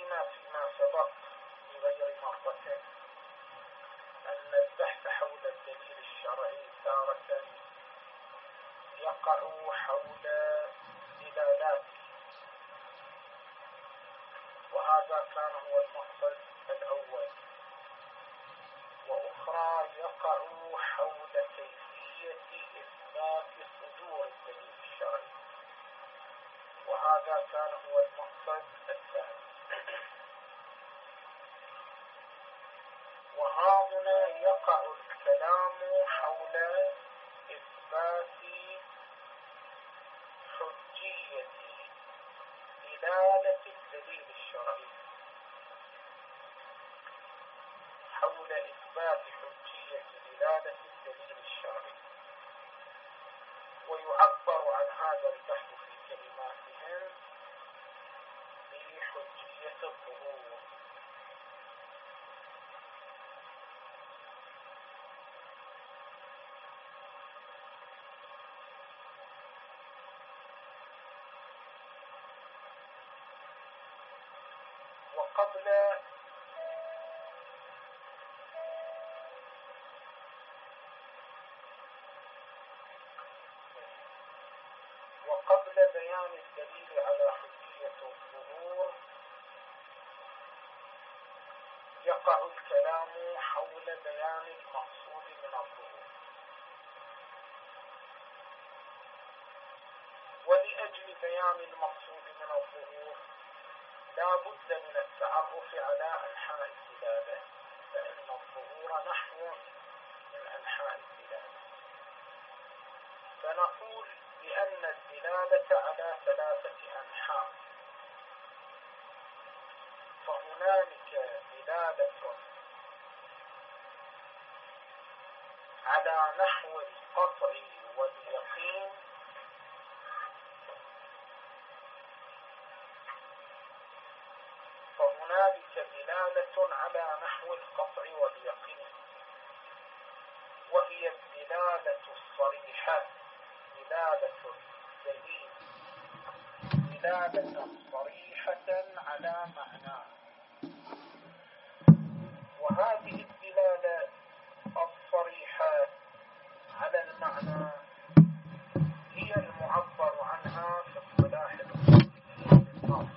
رأينا فيما سبق بغير مرة أن البحث حول الدليل الشرعي تارة يقع حول دلالاته، وهذا كان هو المقصد الأول، وأخرى يقع حول كيفية إثبات صدور الدليل الشرعي، وهذا كان هو المقصد الثاني. وهنا يقع الكلام حول إثبات حجية دلالة الدليل الشرعي، حول إثبات حجية دلالة الدليل الشرعي. ويعبر عن هذا البحث في كلماتهم بحجية الظهور. وقبل بيان الدليل على حجية الظهور يقع الكلام حول بيان المقصود من الظهور. ولأجل بيان المقصود من الظهور لا بد من التعرف على أنحاء الدلالة، فإن الظهور نحو من أنحاء الدلالة. فنقول بأن الدلالة على ثلاثة أنحاء، فهنالك دلالة على نحو القطع واليقين، وهي الدلالة الصريحة، دلالة الدليل دلالة صريحة على معناه. وهذه الدلالة الصريحة على المعنى هي المعبر عنها في اصطلاح الأصوليين بالنص،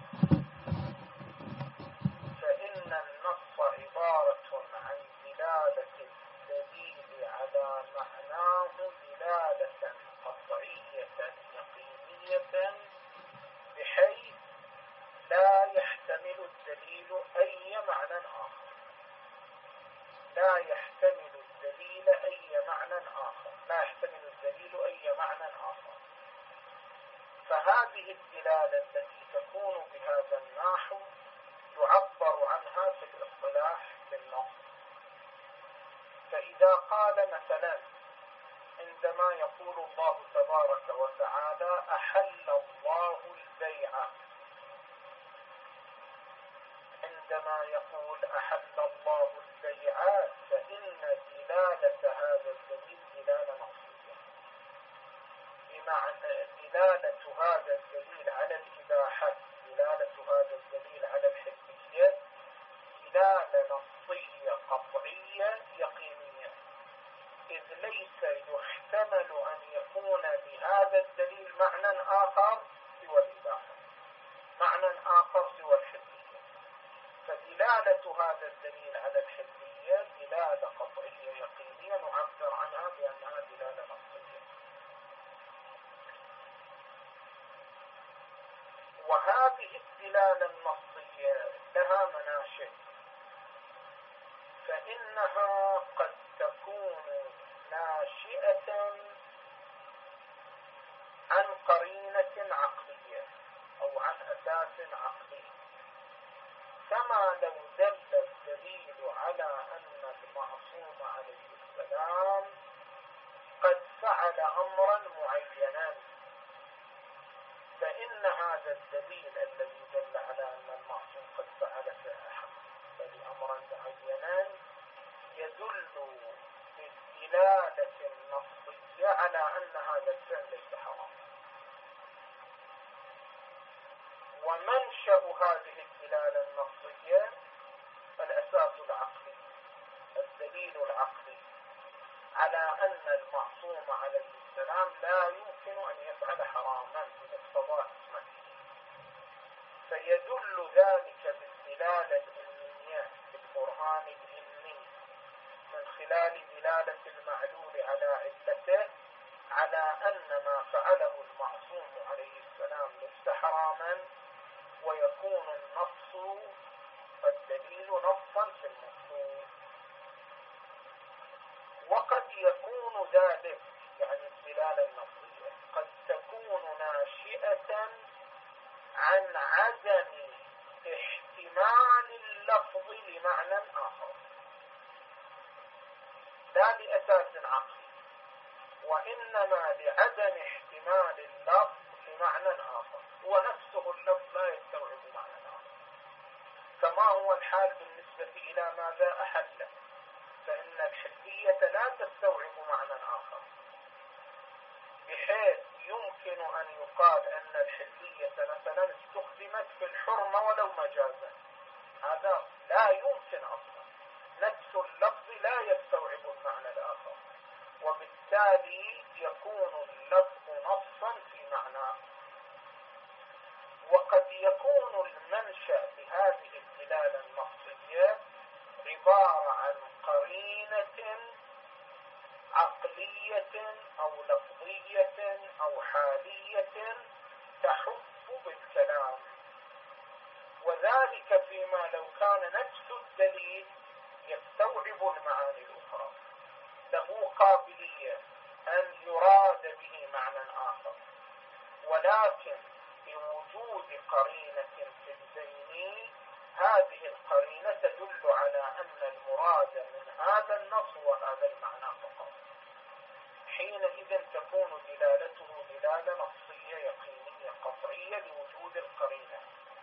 فإن النص عبارة عن دلالة الدليل على معناه دلالة قطعية يقينية، بحيث لا يحتمل الدليل أي معنى آخر، لا يحتمل الدليل أي معنى آخر. فهذه الدلالة التي تكون بهذا النحو يعبر عنها في الاصطلاح بالنص. فإذا قال مثلا عندما يقول الله تبارك وتعالى أحل الله البيع، عندما يقول أحل الله البيع فإن دلالة هذا الدليل دلالة نصية، بمعنى دلالة هذا الدليل على الإباحة، دلالة هذا الدليل على الحلية دلالة نصية قطعية يقينية، إذ ليس يحتمل أن يكون لهذا الدليل معنى آخر سوى الإباحة، معنى آخر سوى الحلية. فدلالة هذا الدليل على الحلية دلالة قطعية يقينية نعبر عنها بأنها دلالة نصية. وهذه الدلالة النصية لها مناشئ، فإنها قد تكون ناشئة عن قرينة عقلية أو عن أساس عقلي، كما لو دل الدليل على أن المعصوم عليه السلام قد فعل أمرا معينا، فإن هذا الدليل الذي دل على أن المعصوم قد فعل أمرا معينا يدل بالدلالة النصية على أن هذا الفعل ليس حراما. ومنشأ هذه الدلالة الدلالة النصية الأساس العقلي، الدليل العقلي على أن المعصوم عليه السلام لا يمكن أن يفعل حراما بمقتضى عصمته، فيدل ذلك بالدلالة العلمية بالبرهان العلمي من خلال دلالة المعلول على علته على أن ما فعله المعصوم عليه السلام ليس حراما، ويكون النص الدليل نصا في المطلوب. وقد يكون ذلك يعني الدلالة النصية قد تكون ناشئة عن عدم احتمال اللفظ لمعنى آخر لا لأساس عقلي، وإنما لعدم احتمال اللفظ لمعنى آخر، ونفسه اللفظ لا يستوعب معنى آخر، كما هو الحال بالنسبة إلى ماذا أحل، فإن الحلية لا تستوعب معنى آخر، بحيث يمكن أن يقال أن الحلية مثلا استخدمت في الحرمة ولو مجازا، هذا لا يمكن أصلا، نفس اللفظ لا يستوعب المعنى الآخر، وبالتالي يكون اللفظ نصا في معناه. وقد يكون المنشأ بهذه الدلالة النصية عبارة عن قرينة عقلية أو لفظية أو حالية تحف بالكلام، وذلك فيما لو كان نفس الدليل يستوعب المعاني الأخرى، له قابلية أن يراد به معنى آخر، ولكن بوجود قرينة في الذهن هذه القرينة تدل على أن المراد من هذا النص وهذا المعنى فقط، حينئذ تكون دلالته دلالة نصية يقينية قطعية لوجود القرينة.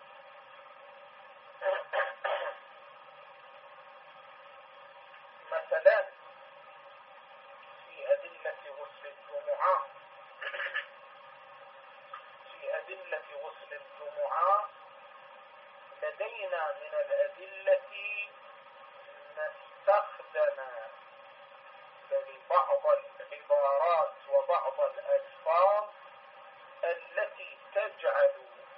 مثلا في أدلة غسل الجمعة لدينا من الأدلة نستخدم لبعض العبارات وبعض الألفاظ التي تجعل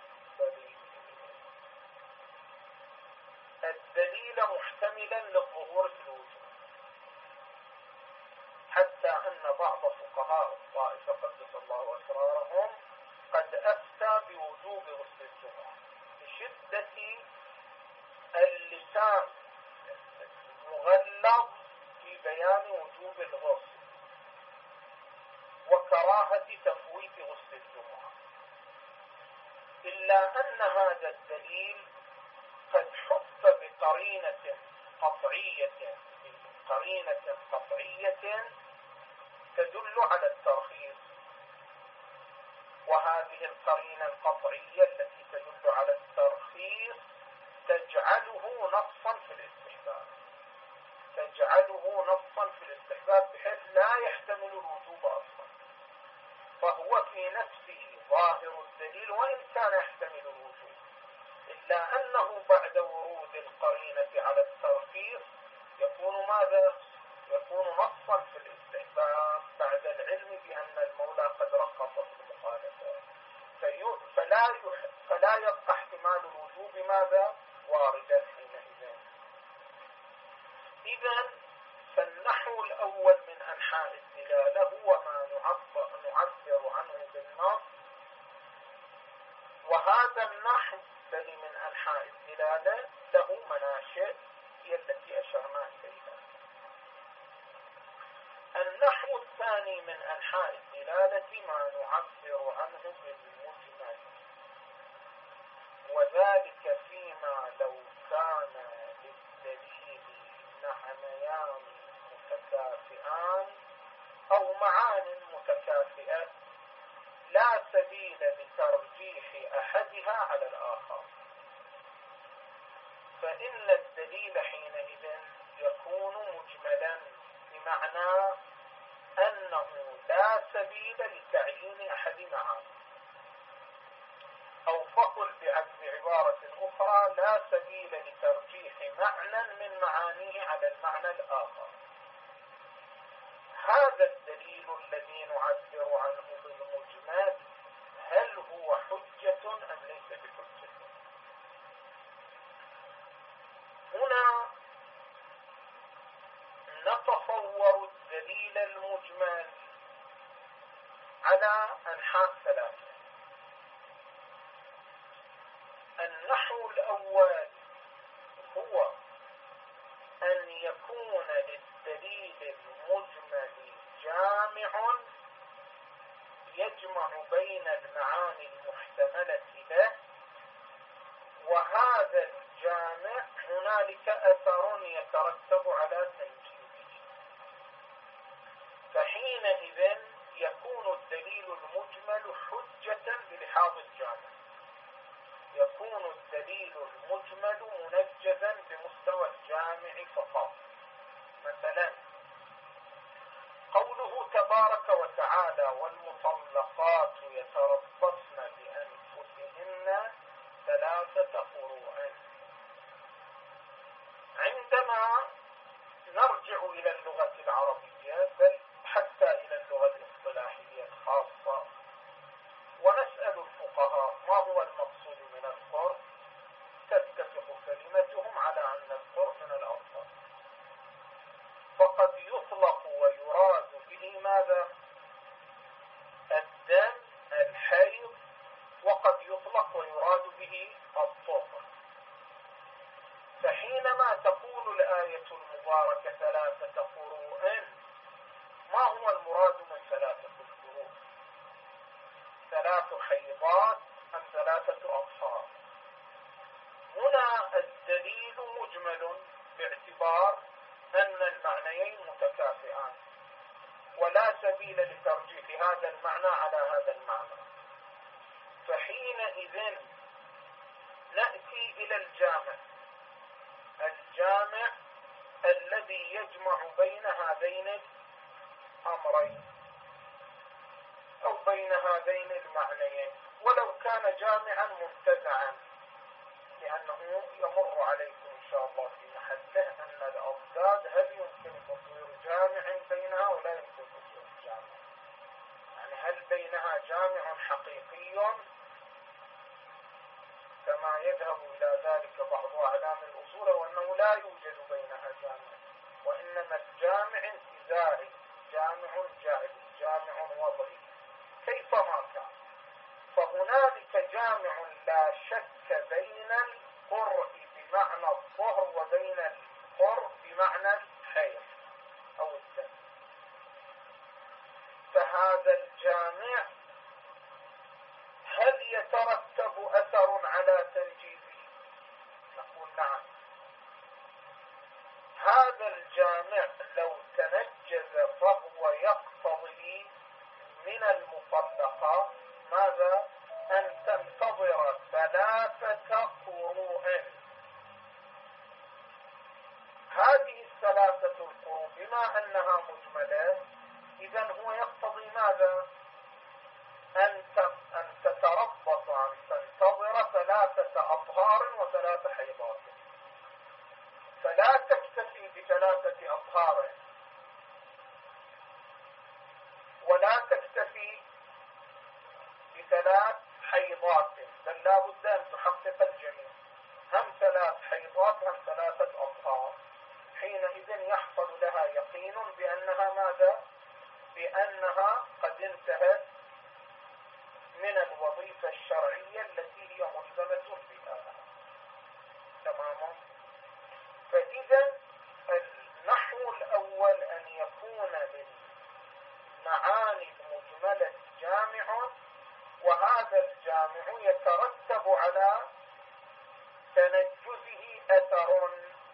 الدليل محتملا للظهور في الوجود، حتى أن بعض فقهاء الطائفة قدس الله أسرارهم قد أفتى بوجوب غسل الجمعة بشدة اللسان المغلظ في بيان وجوب الغسل وكراهة تفويت غسل الجمعة، إلا أن هذا الدليل قد حف بقرينة قطعية تدل على الترخيص، وهذه القرينة القطعية التي تدل على الترخيص تجعله نصا في الاستحباب بحيث لا يحتمل الوجوب أصلا، فهو في نفسه ظاهر الدليل وإن كان يحتمل الوجوب، إلا أنه بعد ورود القرينة على الترخيص يكون ماذا؟ يكون نصا في الاستحباب بعد العلم بأن المولى قد رخص في المخالفة، فلا يبقى احتمال الوجوب ماذا؟ واردا حينئذ. إذن فالنحو الأول من أنحاء الدلالة هو ما نعبر عنه بالنص، وهذا النحو الذي من أنحاء الدلالة له مناشئ هي التي أشرنا إليها. النحو الثاني من أنحاء الدلالة ما نعبر عنه بالمجمل، وذلك فيما لو كان للدليل معنيان متكافئان أو معان متكافئة لا سبيل لترجيح أحدها على الآخر، فإن الدليل حينئذ يكون مجملا، بمعنى أنه لا سبيل لتعيين أحد معاني، أو فقل بعبارة أخرى: لا سبيل لترجيح معنى من معانيه على المعنى الآخر. هذا الدليل الذي نعبر عنه بالمجمل هل هو حجة أم ليس بحجة؟ هنا نتصور الدليل المجمل على أنحاء ثلاثة. النحو الأول هو أن يكون للدليل المجمل جامع يجمع بين المعاني المحتملة له، وهذا الجامع هنالك أثر يترتب على تنجيزه، فحينئذ يكون الدليل المجمل حجة بلحاظ الجامع، يكون الدليل المجمل منجزا بمستوى الجامع فقط. مثلا قوله تبارك وتعالى: والمطلقات يتربصن بأنفسهن 3 قروء. عندما نرجع إلى اللغة العربية، بل حتى إلى اللغة الاصطلاحية الخاصة، ونسأل الفقهاء ما هو المقصود من القرء، تتفق كلمتهم على أن القرء من الأطفال، فقد يطلق ويراد به ماذا؟ الدم، الحيض، وقد يطلق ويراد به الطهر. فحينما تقول الآية المباركة 3 قروء، ما هو المراد من 3 قروء؟ 3 حيضات أم 3 أطهار؟ هنا الدليل مجمل باعتبار أن المعنيين متكافئان، ولا سبيل لترجيح هذا المعنى على هذا المعنى. فحينئذ نأتي إلى الجامع الذي يجمع بين هذين الأمرين أو بين هذين المعنيين، ولو كان جامعا منتزعا، لأنه يمر عليكم إن شاء الله في محله أن الأضداد هل يمكن تصوير جامع بينها ولا يمكن تصوير جامع، يعني هل بينها جامع حقيقي كما يذهب إلى ذلك بعض أعلام الأصول، وأنه لا يوجد بينها جامع، وإنما الجامع انتزاعي، جامع جعلي، جامع وضعي، كيفما كان. فهنالك جامع لا شك بين القرء بمعنى الطهر وبين القرء بمعنى الحيض أو الدم. فهذا الجامع هل يترتب أثر على تنجيزه؟ نقول نعم. هذا الجامع لو تنجز فهو يقتضي من المطلقة ماذا؟ أن تنتظر 3 قروء. هذه 3 القروء بما أنها مجملة، إذن هو يقتضي ماذا؟ أن تتربص، أن تنتظر 3 أطهار و3 حيضات. فلا تكتفي ب3 أطهار ولا تكتفي ب3 حيضات، بل لا بد أن تحقق الجميع، هم 3 حيضات هم 3 أطهار. حينئذ يحصل لها يقين بأنها ماذا؟ بأنها قد انتهت من الوظيفة الشرعية التي هي ملزمة بها. تمام؟ فإذا النحو الأول أن يكون للمعاني المجملة جامع، وهذا الجامع يترتب على تنجزه أثر،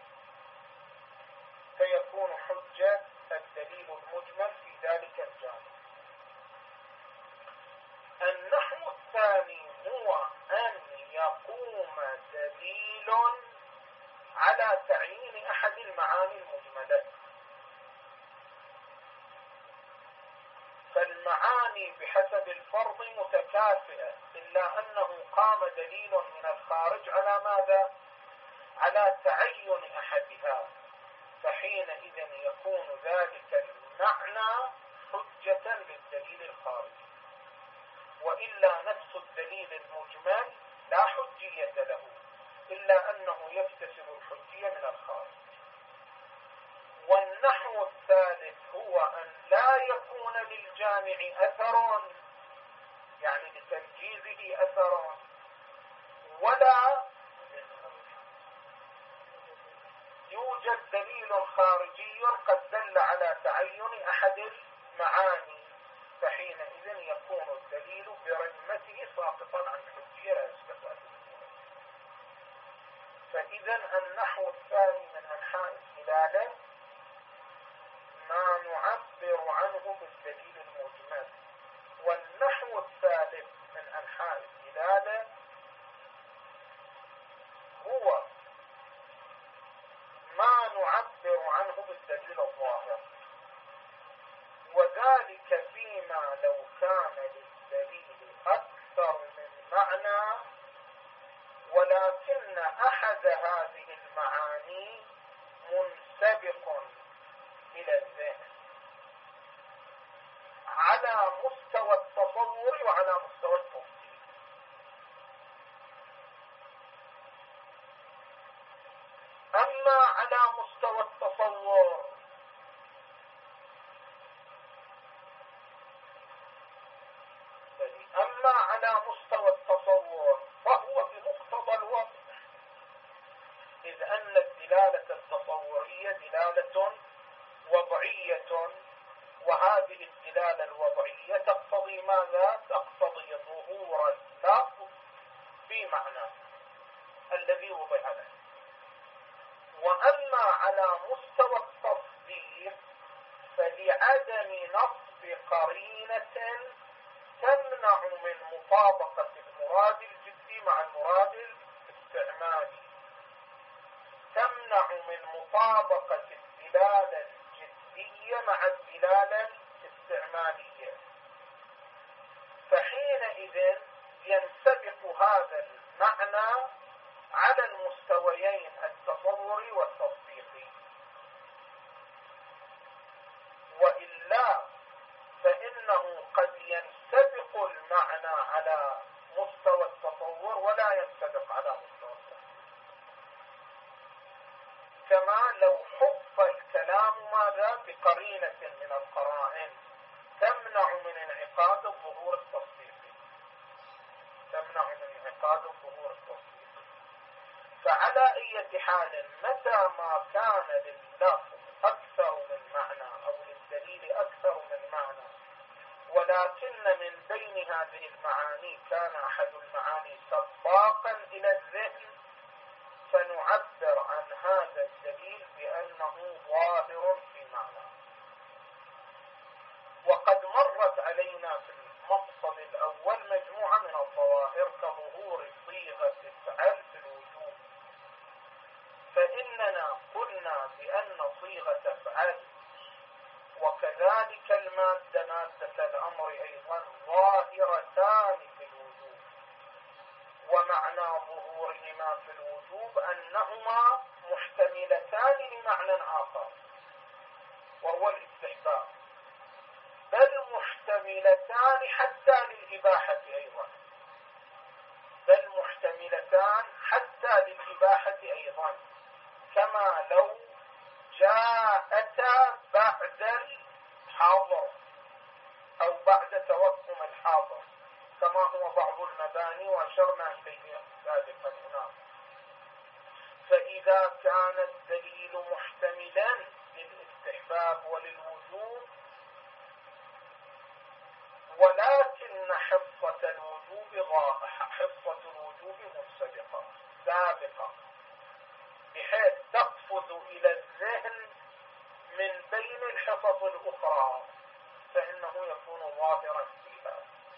فيكون حجة الدليل المجمل في ذلك الجامع. النحو الثاني هو أن يقوم دليل على تعيين أحد المعاني المجملة. فالمعاني المعاني بحسب الفرض متكافئة، إلا أنه قام دليل من الخارج على ماذا؟ على تعين أحدها، فحينئذ يكون ذلك المعنى حجة للدليل الخارجي، وإلا نفس الدليل المجمل لا حجية له، إلا أنه يكتسب الحجية من الخارج. والنحو الثالث هو أن لا يكون للجامع أثر، يعني لتنجيزه أثر، ولا يوجد دليل خارجي قد دل على تعين أحد المعاني، فحينئذ يكون الدليل برمته ساقطا عن الحجية لا يستفاد منه. فإذا النحو الثاني من أنحاء الدلالة ما نعبر عنه بالدليل المجمل، والنحو الثالث من أنحاء الدلالة هو ما نعبر عنه بالدليل الظاهر، وذلك فيما لو كان للدليل أكثر من معنى ولكن أحد هذه المعاني منسبق إلى الذهن على مستوى التصور وعلى مستوى التفصيل. أما على مستوى التصور فهو بمقتضى الوضع، إذ أن الدلالة التصورية دلالة وضعية، وهذه الدلالة الوضعية تقتضي ماذا؟ تقتضي ظهور اللفظ في معنى الذي وضع له. وأما على مستوى التصديق فلعدم نصب قرينة تمنع من مطابقة المراد الجدي مع المراد الاستعمالي، تمنع من مطابقة الدلالة الجدية مع الدلالة الاستعمالية، فحينئذ ينسبق هذا المعنى على المستويين التصوري والتصديقي، وإلا فإنه قد ينسبق المعنى على مستوى التصور ولا ينسبق على مستوى التصديق، كما لو حف الكلام ماذا؟ بقرينة من القرائن تمنع من انعقاد الظهور التصديقي، فعلى أي حال متى ما كان لللفظ أكثر من معنى أو للدليل أكثر من معنى، ولكن من بين هذه المعاني كان أحد المعاني سباقا إلى الذهن، فنعبر عن هذا الدليل بأنه ظاهر في معنى. وقد مرت علينا في المقصد الأول مجموعة من الظواهر كظهور صيغة افعل في الوجوب، فإننا قلنا بأن صيغة افعل وكذلك المادة مادة الأمر أيضا ظاهرتان في الوجوب، ومعنى ظهورهما في الوجوب أنهما محتملتان لمعنى آخر وهو الاستحباب، بل محتملتان حتى للإباحة أيضا، كما لو جاءتا بعد الحاضر أو بعد توهم الحاضر، كما هو بعض المباني وأشرنا إليه سابقا هنا. فإذا كان الدليل محتملا للاستحباب وللوجوب، ولكن حصة الوجوب مسبقة سابقة، بحيث تقفز إلى الذهن من بين الحصص الأخرى، فإنه يكون ظاهرا فيها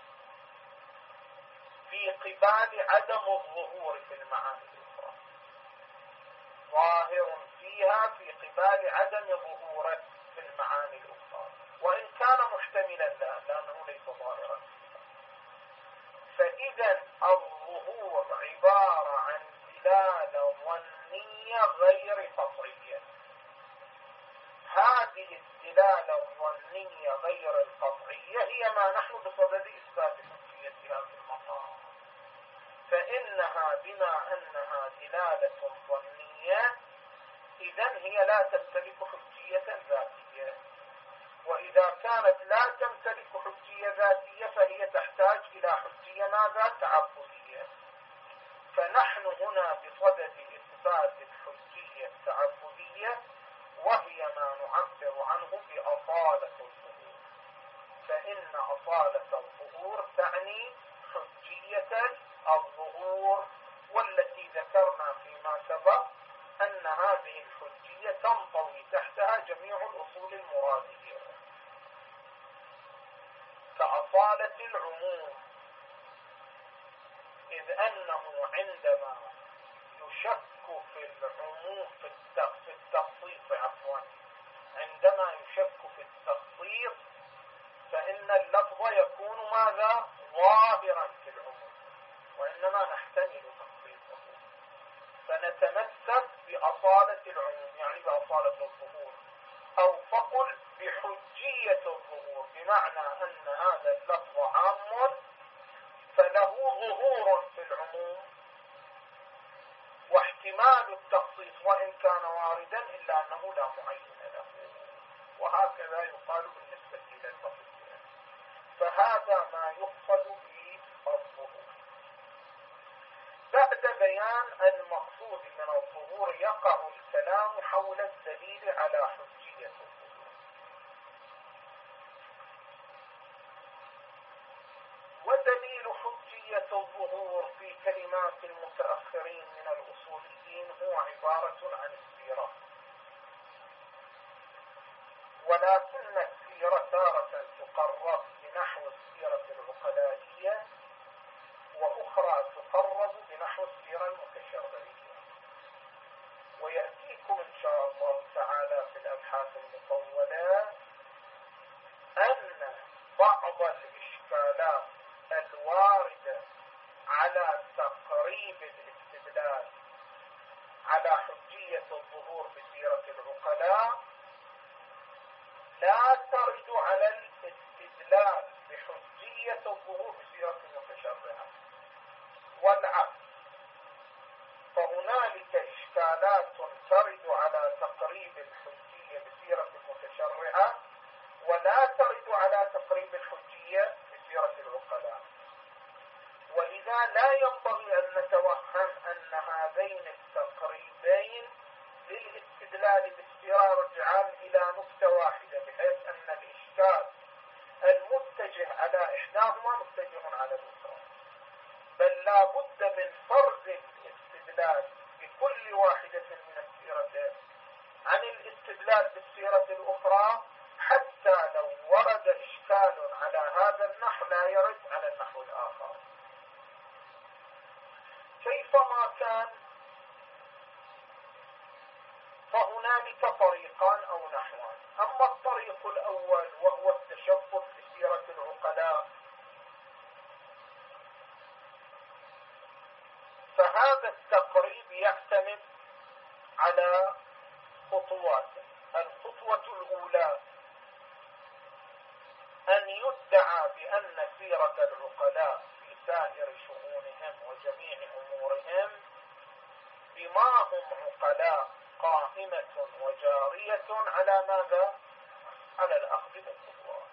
في قبال عدم الظهور في المعاني الأخرى، ظاهر فيها في قبال عدم ظهوره في المعاني الأخرى، وإن كان محتملا يحتمل لأنه ليس ظاهرا. فإذا الظهور عبارة عن دلالة ظنية غير قطعية. هذه الدلالة الظنية غير القطعية هي ما نحن بصدد إثبات حجيتها في المقام. فإنها بما أنها دلالة ظنية إذن هي لا تمتلك حجية ذاتية، وإذا كانت لا تمتلك حجية ذاتية فهي تحتاج إلى حجية ماذا؟ تعبدية. فنحن هنا بصدد إثبات الحجية التعبدية، وهي ما نعبر عنه بأصالة الظهور. فإن أصالة الظهور تعني حجية الظهور، والتي ذكرنا فيما سبق أن هذه الحجية تنطوي تحتها جميع الأصول المرادية، كأصالة العموم، إذ أنه عندما يشك في العموم في التخصيص عندما يشك في التخصيص فإن اللفظ يكون ماذا؟ ظاهرا في العموم، وإنما نحتمل تخصيصه. فنتمسك بأصالة العموم يعني بأصالة الظهور، أو فقل بحجية الظهور، بمعنى أن هذا اللفظ عام فله ظهور في العموم واحتمال التخصيص وإن كان واردا إلا أنه لا معين له، وهكذا يقال بالنسبة إلى البقية. فهذا ما يقصد بالظهور. بعد بيان المقصود من الظهور يقع الكلام حول الدليل على حجية الظهور. ودليل حجية الظهور في كلمات المتأخرين من الأصوليين هو عبارة عن السيرة، ولكن السيرة تارة تقرب بنحو السيرة العقلائية، وأخرى تقرب بنحو السيرة المتشرعية. ويأتيكم إن شاء الله تعالى في الأبحاث المطولة أن بعض الإشكالات الواردة على تقريب الاستدلال على حجية الظهور بسيرة العقلاء لا ترد على الاستدلال بحجية الظهور بسيرة المتشرعة، والعكس. فهنالك إشكالات ترد على تقريب الحجية بسيرة المتشرعة ولا ترد على تقريب الحجية بسيرة العقلاء، ولذا لا ينبغي أن نتوهم أن هذين التقريبين للاستدلال بالسيرة رجعان إلى نقطة واحدة، بحيث أن الإشكال المتجه على إحداهما متجه على الأخرى، بل لا بد من فرز الاستدلال بكل واحدة من السيرتين عن الاستدلال بالسيرة الأخرى، حتى لو ورد إشكال على هذا النحو لا يرد على النحو الآخر. كيفما كان فهنالك طريقان أو نحوان. أما الطريق الأول وهو التشبث بسيرة العقلاء فهذا التقريب يعتمد على خطوات. الخطوة الأولى أن يدعى بأن سيرة العقلاء في سائر شؤونهم وجميع أمورهم بما هم عقلاء قائمة وجارية على ماذا؟ على الأخذ بالخطوات.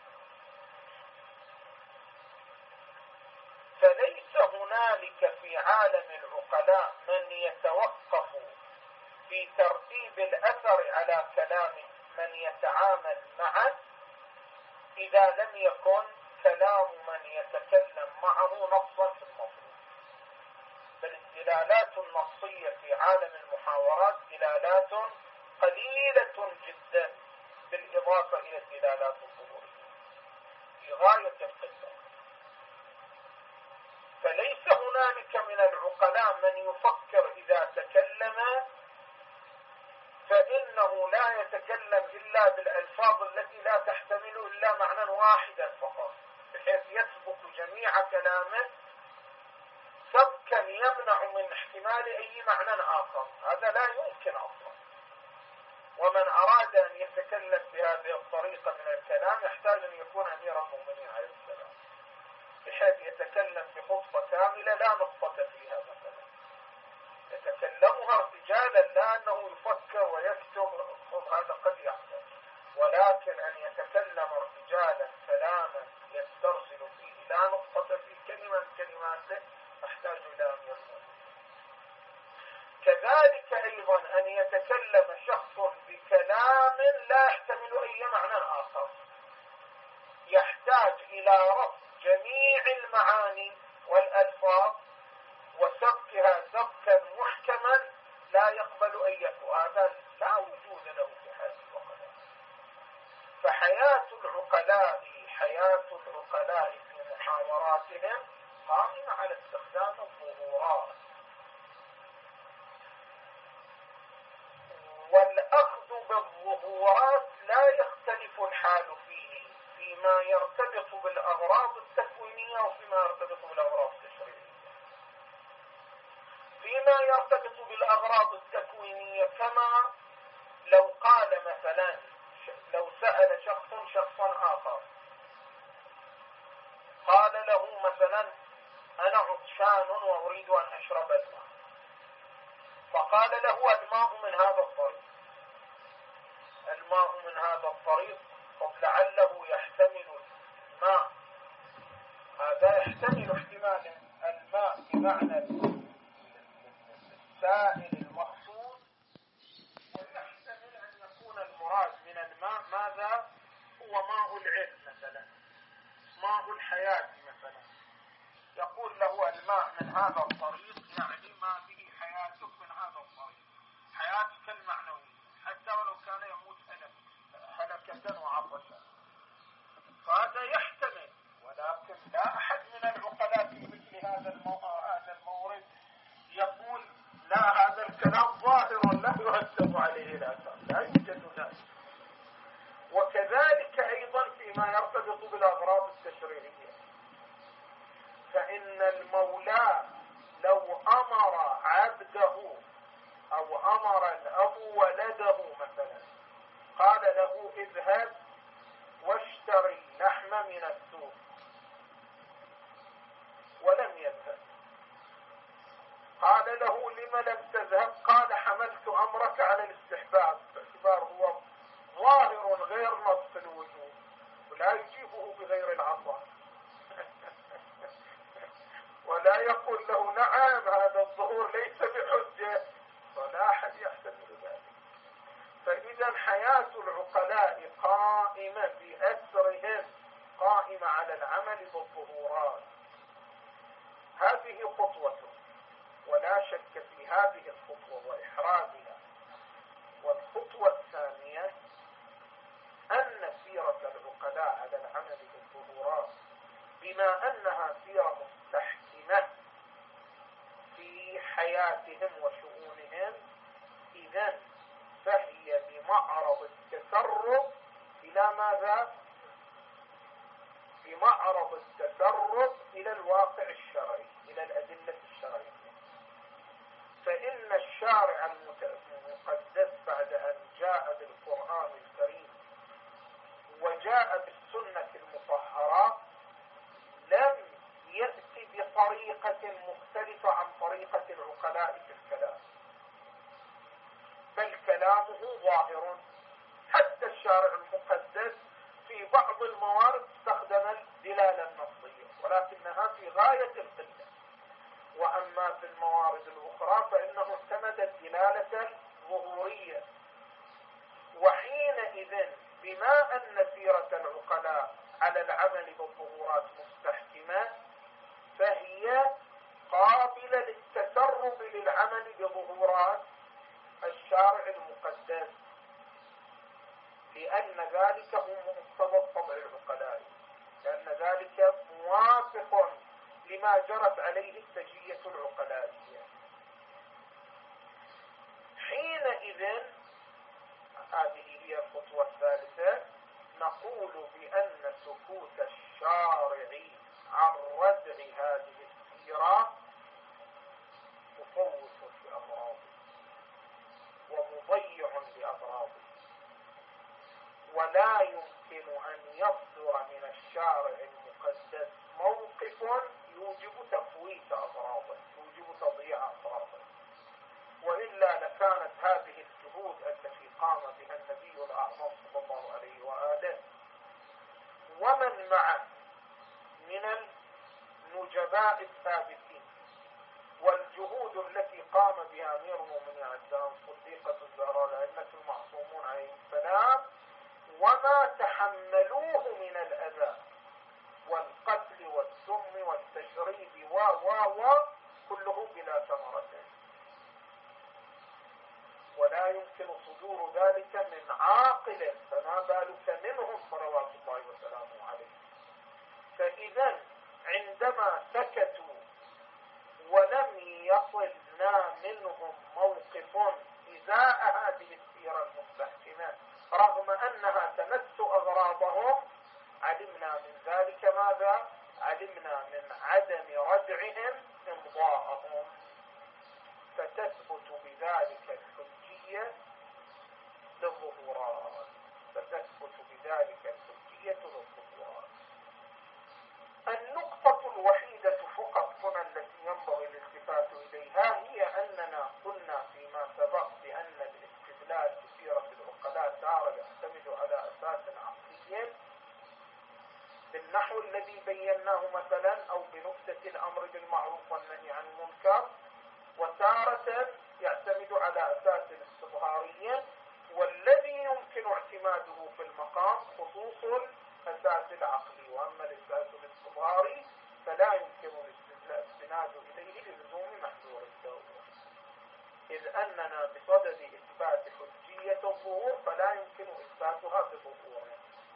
فليس هنالك في عالم العقلاء من يتوقف في ترتيب الأثر على كلام من يتعامل معه إذا لم يكن كلام من يتكلم معه نصا في المطلوب. بل الدلالات النصية في عالم المحاورات دلالات قليلة جدا بالإضافة إلى الدلالات الظهورية في غاية القلة. فليس هنالك من العقلاء من يفكر إذا تكلم فإن فإنه لا يتكلم إلا بالألفاظ التي لا تحتمل إلا معنى واحدا فقط، بحيث يسبق جميع كلامه سبكا يمنع من احتمال أي معنى آخر. هذا لا يمكن أصلا. ومن أراد أن يتكلم بهذه الطريقة من الكلام يحتاج أن يكون أمير المؤمنين عليه السلام، بحيث يتكلم بخطبة كاملة لا نقطة فيها مثلا، يتكلمها ارتجالا، لا أنه يفكر ويكتب، هذا قد يحدث، ولكن أن يتكلم ارتجالا كلاما يسترسل فيه لا نقطة فيه كلمة من كلماته يحتاج إلى أمير المؤمنين. كذلك أيضا أن يتكلم شخص بكلام لا يحتمل أي معنى آخر يحتاج إلى ربط جميع المعاني والألفاظ وسبكها سبكا محكما لا يقبل أي هذا لا وجود له في حياة العقلاء. فحياة العقلاء في محاوراتهم قائمة على استخدام الظهورات، والأخذ بالظهورات لا يختلف الحال فيه فيما يرتبط بالأغراض التكوينية وفيما يرتبط بالأغراض التشريعية. فيما يرتبط بالأغراض التكوينية كما لو قال مثلا، لو سأل شخصا آخر قال له مثلا أنا عطشان وأريد أن أشرب الماء، فقال له الماء من هذا الطريق، الماء من هذا الطريق، قد لعله يحتمل الماء، هذا يحتمل احتمال الماء بمعنى السائل المقصود، ويحتمل أن يكون المراد من الماء ماذا هو ماء العلم مثلا، ماء الحياة مثلا، يقول له الماء من هذا الطريق يعني ما به حياتك من هذا الطريق، حياتك المعنوية، حتى ولو كان يموت هلكة وعطشا. فهذا يحتمل، ولكن لا أحد من العقلاء في مثل هذا المورد يقول لا هذا الكلام ظاهر لا يرتب عليه الأثر، لا يوجد ذلك. وكذلك أيضا فيما يرتبط بالأغراض التشريعية، فإن المولى لو أمر عبده أو أمر الأب ولده مثلا قال له اذهب واشتري اللحم من السوق ولم يذهب، قال له لم لم تذهب؟ قال حملت أمرك على الاستحباب، باعتبار هو ظاهر غير نص الوجوب ولا يجيبه بغير العطاء ولا يقول له نعم هذا الظهور ليس بحجة، ولا أحد يحتمل ذلك. فإذا حياة العقلاء قائمة بأسرهم، قائمة على العمل بالظهورات. هذه خطوة، ولا شك في هذه الخطوة وإحرازها. والخطوة الثانية أن سيرة العقلاء على العمل بالظهورات بما أنها سيرة مستحكمة في حياتهم وشؤونهم، إذن فهي بمعرض التسرب إلى ماذا؟ بمعرض التسرب إلى الواقع الشرعي، إلى الأدلة الشرعية. فإن الشارع المقدس بعد أن جاء بالقرآن الكريم وجاء بالسنة المطهرة لم يأتي بطريقة مختلفة عن طريقة العقلاء في الكلام، بل كلامه ظاهر. حتى الشارع المقدس في بعض الموارد استخدم الدلالة النصية، ولكنها في غاية القلة. وأما في الموارد الأخرى فإنه اعتمد الدلالة الظهورية. وحينئذ بما أن سيرة العقلاء على العمل بالظهورات مستحكمة، فهي قابلة للتسرب للعمل بظهورات الشارع المقدس، لأن ذلك هو مقتضى الطبع العقلائي، لأن ذلك موافق لما جرت عليه السجية العقلائية. حينئذ هذه هي الخطوة الثالثة. نقول بأن سكوت الشارع عن ردع هذه السيرة مفوت لأغراضه ومضيع لأغراضه، ولا يمكن أن يصدر من الشارع المقدس موقف يوجب تفويت أغراضه، يوجب تضييع أغراضه، وإلا لكانت هذه الجهود التي قام بها النبي الأعظم صلى الله عليه وآله ومن معه من النجباء الثابتين، والجهود التي قام بها أمير المؤمنين عليه السلام الصديقة الزهراء الأئمة المعصومون عليهم السلام، وما تحملوه من الأذى والقتل والسم والتشريد كله بلا ثمرة، ولا يمكن صدور ذلك من عاقل، فما بالك منهم صلوات الله وسلامه عليه. فإذا عندما سكتوا ولم يصلنا منهم موقف إزاء هذه السيرة المستحكمة رغم أنها تمس أغراضهم، علمنا من ذلك ماذا؟ علمنا من عدم ردعهم إمضاءهم، فتثبت بذلك الحجية للظهورات، النقطة الوحيدة فقط هنا التي ينبغي الالتفات إليها هي أننا قلنا فيما سبق بأن الاستدلال بسيرة العقلاء تارة يعتمد على أساس عقلي بالنحو الذي بيناه مثلا، أو بنكتة الأمر بالمعروف والنهي عن المنكر، وتارة يعتمد على أساس استظهاري، والذي يمكن اعتماده في المقام خصوص الأساس العقلي، وأما الأساس الاستظهاري فلا يمكن الاستناد إليه للزوم محذور الدولة، إذ أننا بصدد إثبات حجية الظهور فلا يمكن إثباتها بظهور.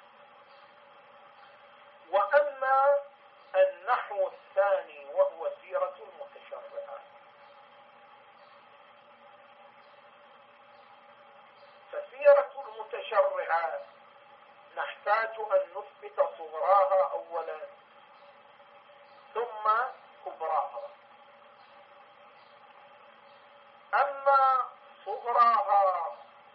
وأما النحو الثاني وهو سيرة المتشرعات، فسيرة المتشرعات نحتاج أن نثبت صغراها أولا ثم كبراها. أما صغراها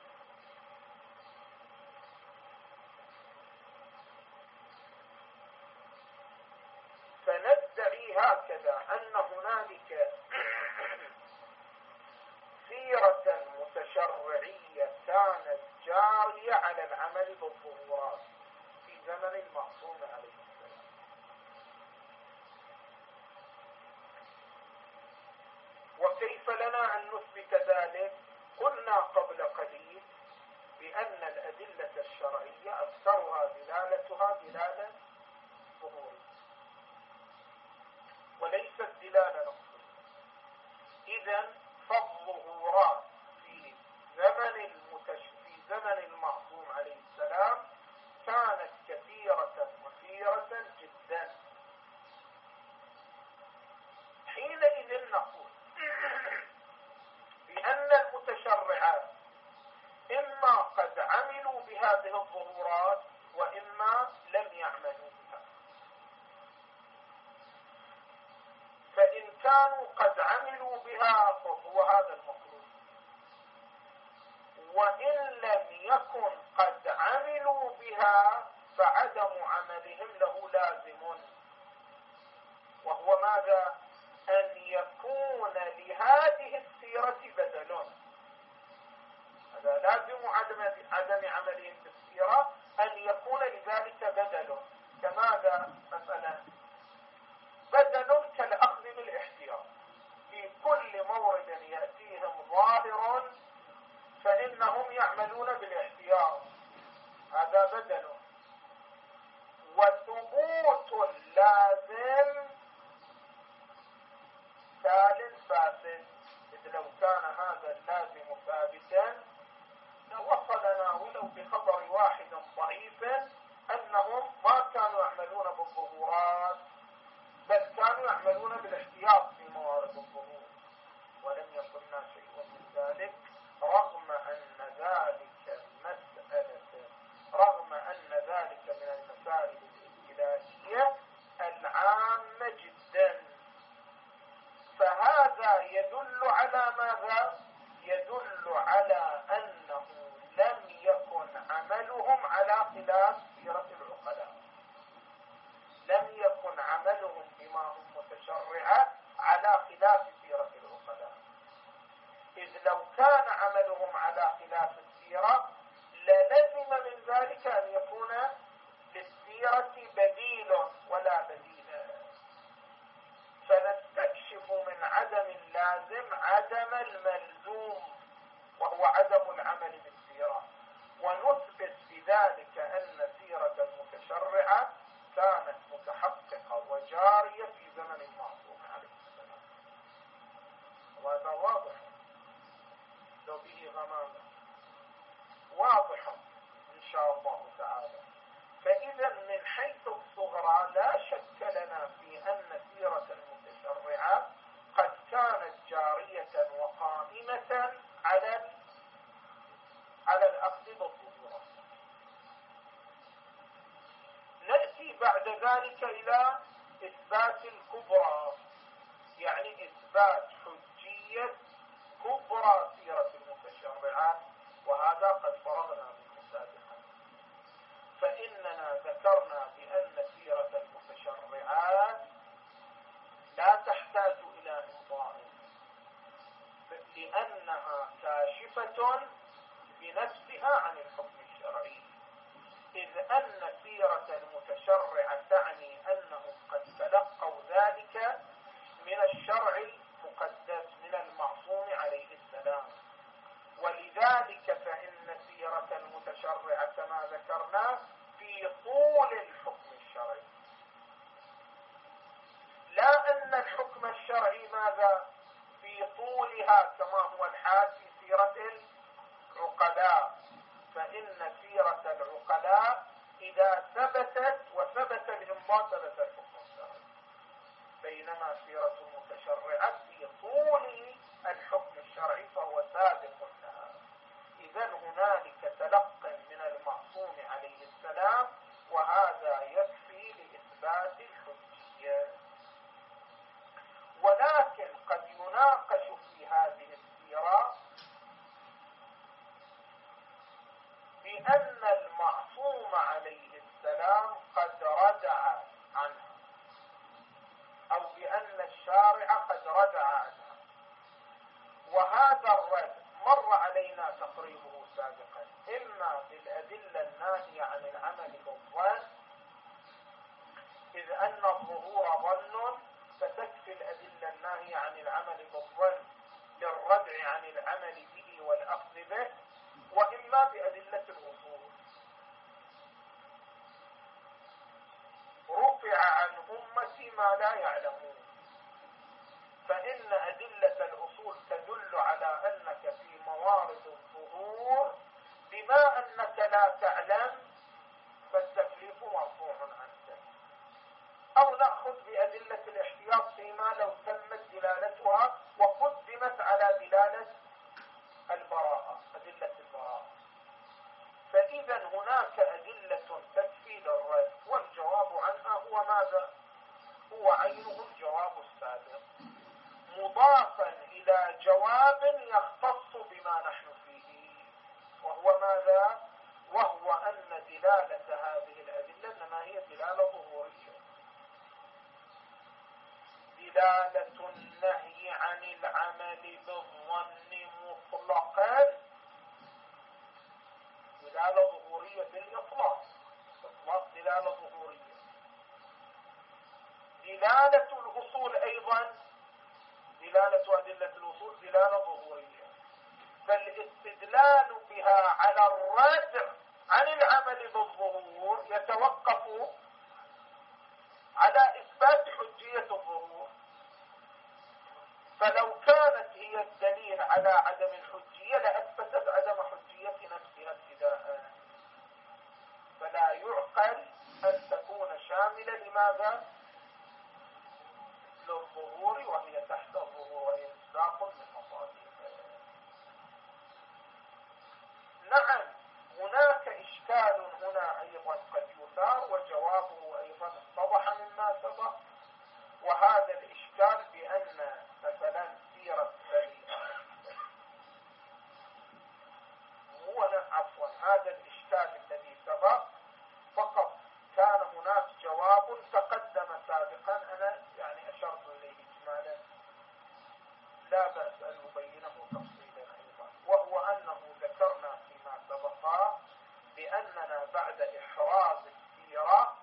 فندعي هكذا أن هنالك سيرة متشرعية كانت جارية على العمل بالظهورات في زمن المعصوم عليه السلام، وكيف لنا أن نثبت ذلك؟ قلنا قبل قليل بأن الأدلة الشرعية أكثرها دلالتها دلالة ظهورية وليست دلالة نصية. إذن فالظهورات في زمن المعصوم عليه السلام كانت كثيرة وثيرة جدا. حينئذ نقول بأن المتشرعات إما قد عملوا بهذه الظهورات وإما لم يعملوا بها. فإن كانوا قد عملوا بها فهو هذا المطلوب، وإن لم يكن قد عملوا بها فعدم عملهم له لازم، وهو ماذا؟ أن يكون لهذه السيرة بدل. هذا لازم عدم عملهم بالسيرة أن يكون لذلك بدل. كماذا مثلا؟ بدل كالأخذ بالاحتياط، في كل مورد يأتيهم ظاهر فإنهم يعملون بالاحتياط، هذا بدل. وثبوت اللازم ثالث فاسد، إذ لو كان هذا اللازم ثابتا لوصلنا ولو بخبر واحد ضعيف أنهم ما كانوا يعملون بالظهورات بل كانوا يعملون بالاحتياط في موارد الظهور، ولم يكن شيء من ذلك، رغم أن ذلك مس على خلاف السيرة للزم من ذلك أن يكون للسيرة بديل ولا بديل، فنستكشف من عدم اللازم عدم الملزوم وهو عدم العمل بالسيرة، ونثبت بذلك أن سيرة المتشرعة كانت متحققة وجارية في زمن المعصوم عليه السلام. وهذا واضح لو به غمامة، واضح إن شاء الله تعالى. فإذا من حيث الصغرى لا شك لنا في أن سيرة المتشرعة قد كانت جارية وقائمة على الأخذ بالظهور. نأتي بعد ذلك إلى إثبات الكبرى، يعني إثبات حجية كبرى سيرة المتشرعات، وهذا قد فرغنا منه سابقا. فإننا ذكرنا بأن سيرة المتشرعات لا تحتاج إلى إمضاء، لأنها كاشفة بنفسها عن الحكم الشرعي، إذ أن سيرة المتشرع تعني أنهم قد تلقوا ذلك من الشرع المقدس من المعصوم عليه السلام. ولذلك فإن سيرة المتشرع كما ذكرنا في طول الحكم الشرعي، لا أن الحكم الشرعي ماذا في طولها كما هو الحال في سيرة العقلاء. فإن سيرة العقلاء إذا ثبتت وثبت الإمضاء ثبت الحكم الشرعي، بينما سيرة المتشرعات في طول الحكم الشرعي فهو سابق لها. إذن هنالك تلقى من المعصوم عليه السلام، وهذا يكفي لإثبات الحجية. ولكن قد يناقش في هذه السيرة بأن المعصوم عليه السلام قد ردع عنها، أو بأن الشارع قد ردع عنها. وهذا الرد مر علينا تقريبه سابقا، إما بالأدلة الناهية عن العمل بالظن، إذ أن الظهور ظن فتكفي الأدلة الناهية عن العمل بالظن للردع عن العمل به والأخذ به، وإما بأدلة الأصول. رفع عن أمتي ما لا يعلمون، فإن أدلة الأصول تدل على أنك في موارد الظهور بما أنك لا تعلم فالتكليف مرفوع عنك. أو نأخذ بأدلة الاحتياط فيما لو تمت دلالتها وقدمت على دلالة البراءة، أدلة البراءة. فإذا هناك أدلة تكفي للرد، والجواب عنها هو ماذا؟ هو عينه الجواب السابق، مضافا إلى جواب يختص بما نحن فيه، وهو ماذا؟ وهو أن دلالة هذه الأدلة إنما هي دلالة ظهورية، دلالة النهي عن العمل بالظن مطلقا دلالة ظهورية بالإطلاق، إطلاق دلالة ظهورية. دلالة الأصول أيضا، دلالة أدلة الأصول دلالة ظهورية، فالاستدلال بها على الردع عن العمل بالظهور يتوقف على إثبات حجية الظهور. فلو كانت هي الدليل على عدم الحجية لأثبتت عدم حجية نفسها ابتداء، فلا يعقل أن تكون شاملة لماذا؟ للظهور، وهي تحت الظهور وهي مصداق من مصادرها. نعم هناك إشكال هنا أيضا قد يثار، وجوابه أيضا اتضح مما سبق، وهذا الإشكال بأن مثلا سيرة هذا الإشكال الذي سبق فقط كان هناك جواب تقدم سابقا، أنا يعني أشرت إليه إجمالا، لا بأس أن نبينه تفصيلا أيضا، وهو أنه بعد إحراز السيرة،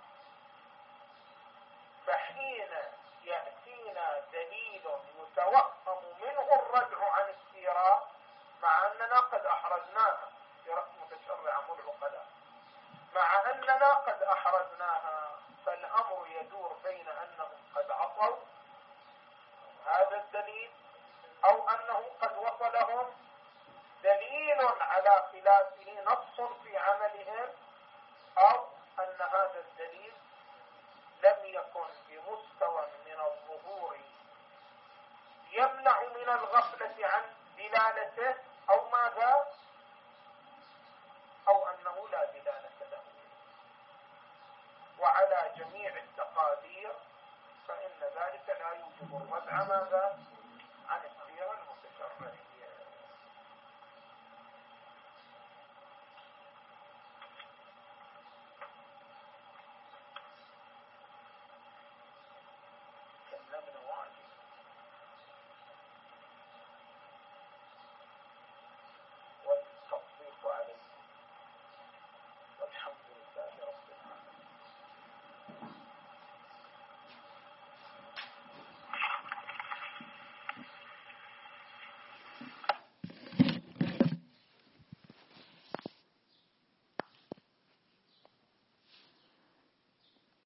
فحين يأتينا دليل يتوهم منه الردع عن السيرة مع أننا قد أحرزناها، سيرة متشرعة ملعقلة، مع أننا قد أحرزناها، فالأمر يدور بين أنهم قد عطوا هذا الدليل أو أنه قد وصلهم دليل على خلافه نص في عملهم، أو أن هذا الدليل لم يكن بمستوى من الظهور يمنع من الغفلة عن دلالته، أو ماذا، أو أنه لا دلالة له. وعلى جميع التقادير فإن ذلك لا يوجب الردع ماذا